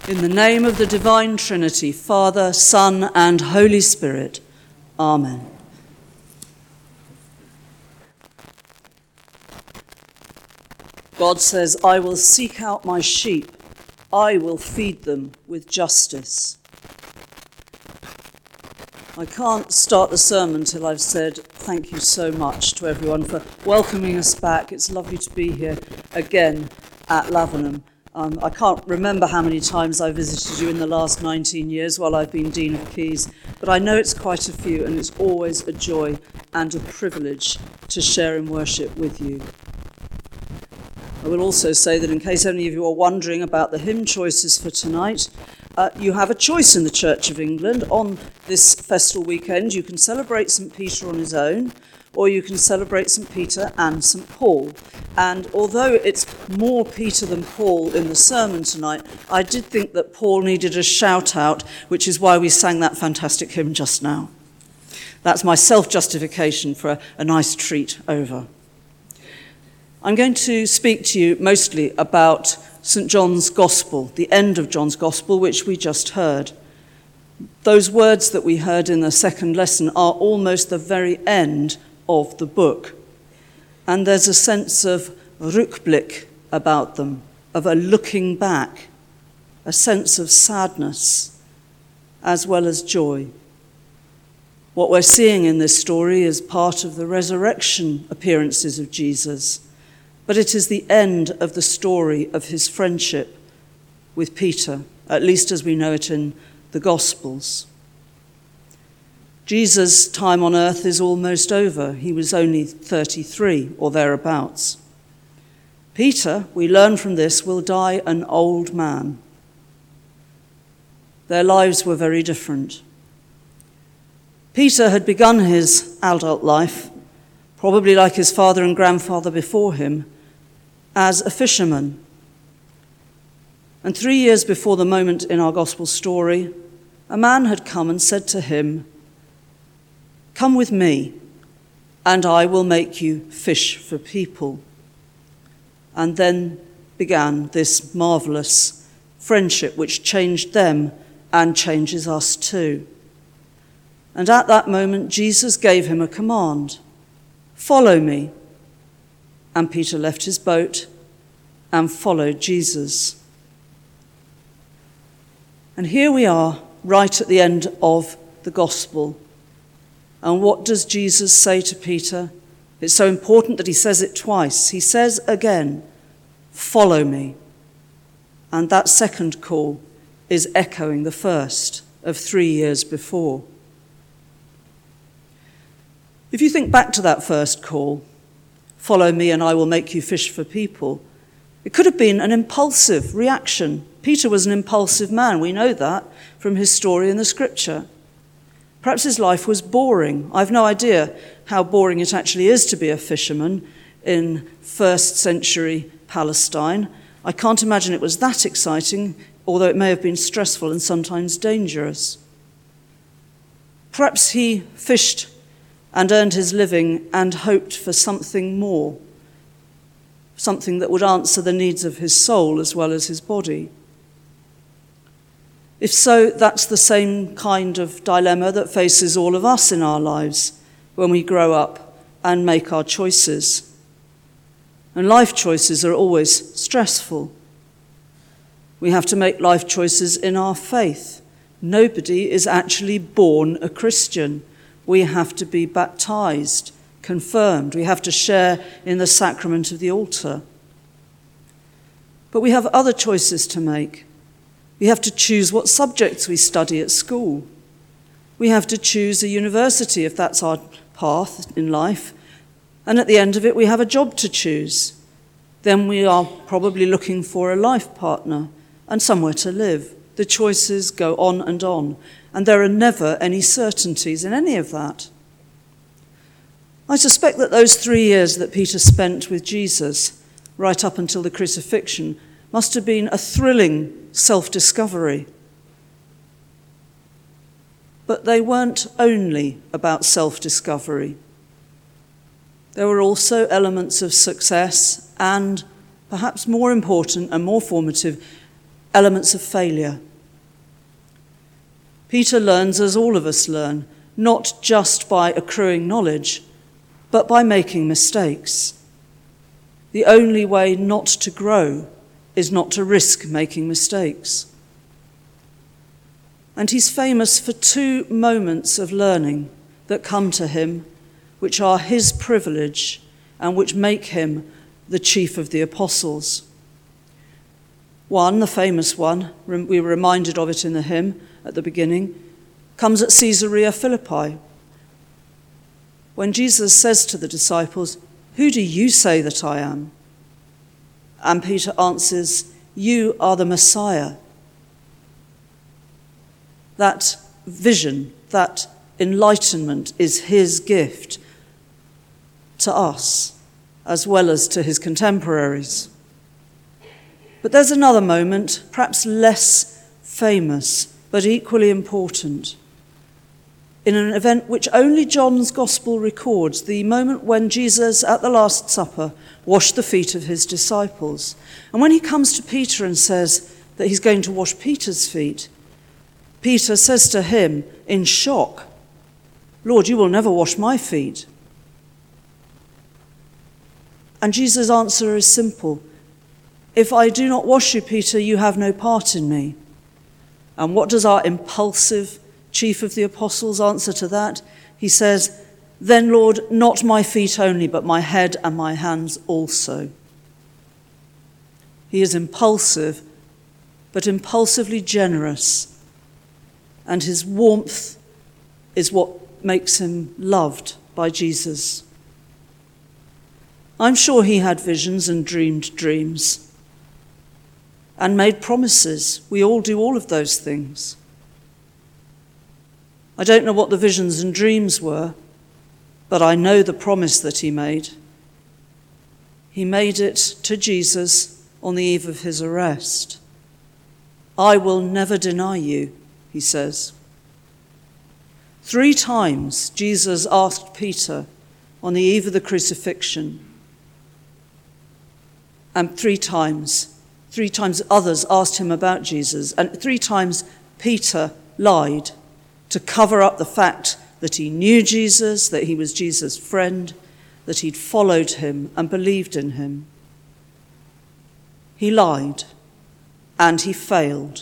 In the name of the divine Trinity, Father, Son, and Holy Spirit. Amen. God says, I will seek out my sheep. I will feed them with justice. I can't start the sermon till I've said thank you so much to everyone for welcoming us back. It's lovely to be here again at Lavenham. I can't remember how many times I visited you in the last 19 years while I've been Dean of Keys, but I know it's quite a few, and it's always a joy and a privilege to share in worship with you. I will also say that in case any of you are wondering about the hymn choices for tonight, you have a choice in the Church of England. On this festal weekend, you can celebrate St. Peter on his own, or you can celebrate St. Peter and St. Paul. And although it's more Peter than Paul in the sermon tonight, I did think that Paul needed a shout out, which is why we sang that fantastic hymn just now. That's my self-justification for a nice treat over. I'm going to speak to you mostly about St. John's Gospel, the end of John's Gospel, which we just heard. Those words that we heard in the second lesson are almost the very end of the book. And there's a sense of Rückblick about them, of a looking back, a sense of sadness as well as joy. What we're seeing in this story is part of the resurrection appearances of Jesus, but it is the end of the story of his friendship with Peter, at least as we know it in the Gospels. Jesus' time on earth is almost over. He was only 33 or thereabouts. Peter, we learn from this, will die an old man. Their lives were very different. Peter had begun his adult life, probably like his father and grandfather before him, as a fisherman. And 3 years before the moment in our gospel story, a man had come and said to him, "Come with me, and I will make you fish for people." And then began this marvelous friendship which changed them and changes us too. And at that moment, Jesus gave him a command, "Follow me." And Peter left his boat and followed Jesus. And here we are, right at the end of the gospel. And what does Jesus say to Peter? It's so important that he says it twice. He says again, "Follow me." And that second call is echoing the first of 3 years before. If you think back to that first call, "Follow me and I will make you fish for people," it could have been an impulsive reaction. Peter was an impulsive man. We know that from his story in the scripture. Perhaps his life was boring. I've no idea how boring it actually is to be a fisherman in first century Palestine. I can't imagine it was that exciting, although it may have been stressful and sometimes dangerous. Perhaps he fished and earned his living and hoped for something more, something that would answer the needs of his soul as well as his body. If so, that's the same kind of dilemma that faces all of us in our lives when we grow up and make our choices. And life choices are always stressful. We have to make life choices in our faith. Nobody is actually born a Christian. We have to be baptized, confirmed. We have to share in the sacrament of the altar. But we have other choices to make. We have to choose what subjects we study at school. We have to choose a university if that's our path in life. And at the end of it, we have a job to choose. Then we are probably looking for a life partner and somewhere to live. The choices go on, and there are never any certainties in any of that. I suspect that those 3 years that Peter spent with Jesus, right up until the crucifixion, must have been a thrilling self-discovery. But they weren't only about self-discovery. There were also elements of success and, perhaps more important and more formative, elements of failure. Peter learns, as all of us learn, not just by accruing knowledge, but by making mistakes. The only way not to grow is not to risk making mistakes. And he's famous for two moments of learning that come to him, which are his privilege and which make him the chief of the apostles. One, the famous one, we were reminded of it in the hymn at the beginning, comes at Caesarea Philippi, when Jesus says to the disciples, "Who do you say that I am?" And Peter answers, "You are the Messiah." That vision, that enlightenment is his gift to us, as well as to his contemporaries. But there's another moment, perhaps less famous, but equally important, in an event which only John's Gospel records, the moment when Jesus, at the Last Supper, washed the feet of his disciples. And when he comes to Peter and says that he's going to wash Peter's feet, Peter says to him in shock, "Lord, you will never wash my feet." And Jesus' answer is simple. "If I do not wash you, Peter, you have no part in me." And what does our impulsive chief of the apostles answer to that? He says, "Then, Lord, not my feet only, but my head and my hands also." He is impulsive, but impulsively generous. And his warmth is what makes him loved by Jesus. I'm sure he had visions and dreamed dreams and made promises. We all do all of those things. I don't know what the visions and dreams were, but I know the promise that he made. He made it to Jesus on the eve of his arrest. "I will never deny you," he says. 3 times Jesus asked Peter on the eve of the crucifixion, and 3 times others asked him about Jesus, and 3 times Peter lied to cover up the fact that he knew Jesus, that he was Jesus' friend, that he'd followed him and believed in him. He lied, and he failed.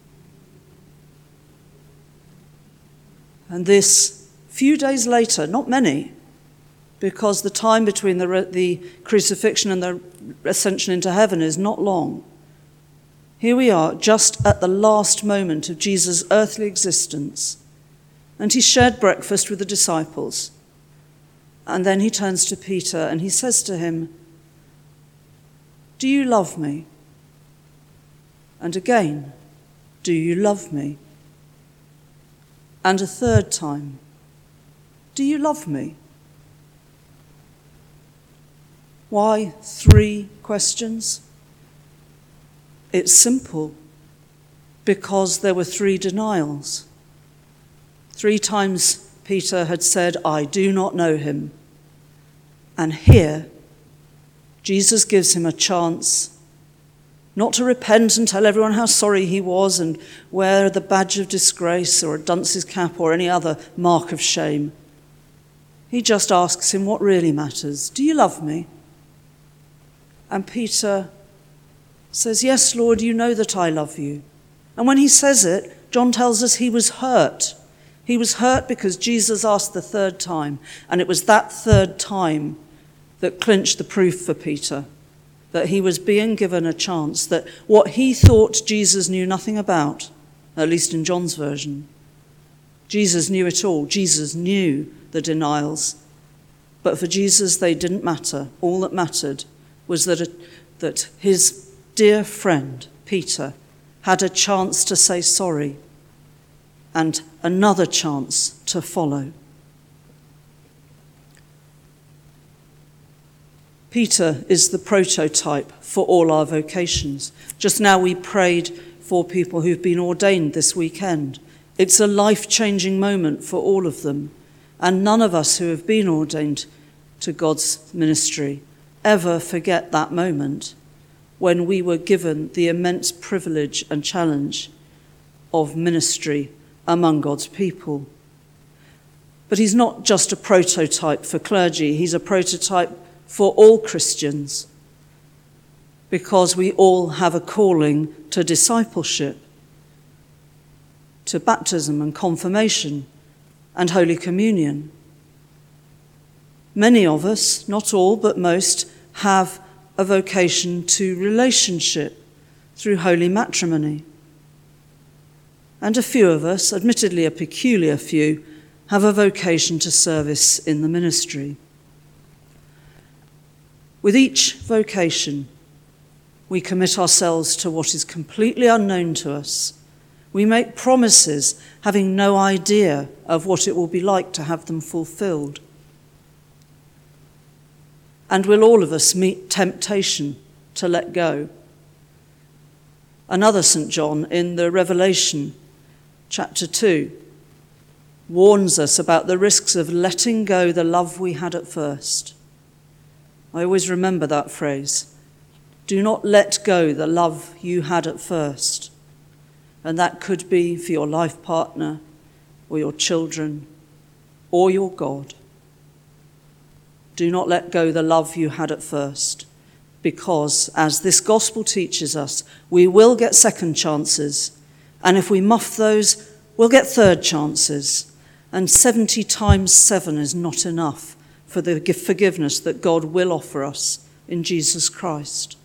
And this, few days later, not many, because the time between the crucifixion and the ascension into heaven is not long. Here we are, just at the last moment of Jesus' earthly existence, and he shared breakfast with the disciples. And then he turns to Peter and he says to him, "Do you love me?" And again, "Do you love me?" And a third time, "Do you love me?" Why 3 questions? It's simple, because there were 3 denials. 3 times Peter had said, "I do not know him." And here, Jesus gives him a chance not to repent and tell everyone how sorry he was and wear the badge of disgrace or a dunce's cap or any other mark of shame. He just asks him what really matters. "Do you love me?" And Peter says, "Yes, Lord, you know that I love you." And when he says it, John tells us he was hurt. He was hurt because Jesus asked the 3rd time, and it was that 3rd time that clinched the proof for Peter, that he was being given a chance, that what he thought Jesus knew nothing about, at least in John's version, Jesus knew it all. Jesus knew the denials. But for Jesus, they didn't matter. All that mattered was that his dear friend, Peter, had a chance to say sorry and another chance to follow. Peter is the prototype for all our vocations. Just now we prayed for people who've been ordained this weekend. It's a life-changing moment for all of them, and none of us who have been ordained to God's ministry ever forget that moment when we were given the immense privilege and challenge of ministry among God's people. But he's not just a prototype for clergy, he's a prototype for all Christians, because we all have a calling to discipleship, to baptism and confirmation and Holy Communion. Many of us, not all but most, have a vocation to relationship through holy matrimony. And a few of us, admittedly a peculiar few, have a vocation to service in the ministry. With each vocation, we commit ourselves to what is completely unknown to us. We make promises, having no idea of what it will be like to have them fulfilled. And will all of us meet temptation to let go? Another St. John in the Revelation, chapter 2, warns us about the risks of letting go the love we had at first. I always remember that phrase. Do not let go the love you had at first. And that could be for your life partner, or your children, or your God. Do not let go the love you had at first, because, as this gospel teaches us, we will get second chances, and if we muff those, we'll get third chances, and 70 times 7 is not enough for the forgiveness that God will offer us in Jesus Christ.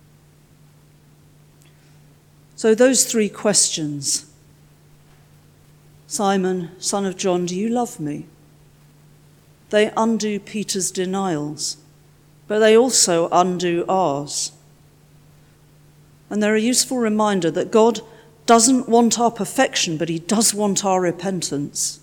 So those 3 questions. Simon, son of John, do you love me? They undo Peter's denials, but they also undo ours. And they're a useful reminder that God doesn't want our perfection, but he does want our repentance.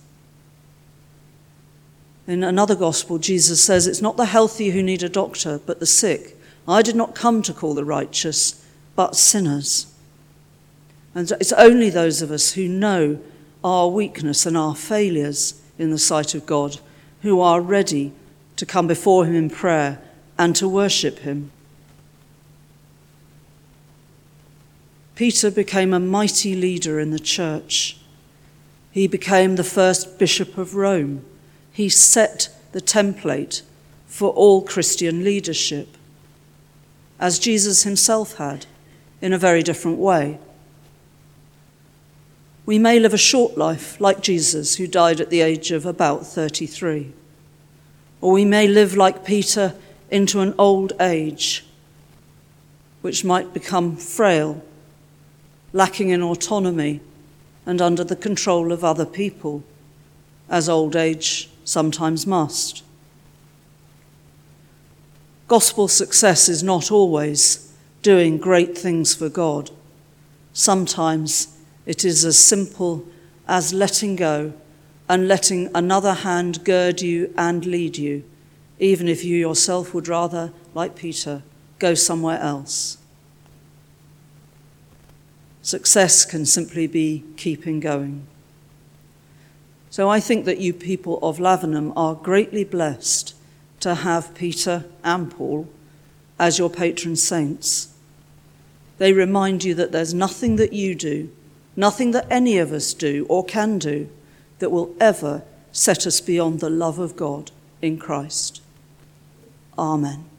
In another gospel, Jesus says, it's not the healthy who need a doctor, but the sick. I did not come to call the righteous, but sinners. And it's only those of us who know our weakness and our failures in the sight of God who are ready to come before him in prayer and to worship him. Peter became a mighty leader in the church. He became the first bishop of Rome. He set the template for all Christian leadership, as Jesus himself had, in a very different way. We may live a short life like Jesus, who died at the age of about 33. Or we may live like Peter into an old age, which might become frail, lacking in autonomy and under the control of other people, as old age sometimes must. Gospel success is not always doing great things for God. Sometimes it is as simple as letting go and letting another hand gird you and lead you, even if you yourself would rather, like Peter, go somewhere else. Success can simply be keeping going. So I think that you people of Lavenham are greatly blessed to have Peter and Paul as your patron saints. They remind you that there's nothing that you do, nothing that any of us do or can do, that will ever set us beyond the love of God in Christ. Amen.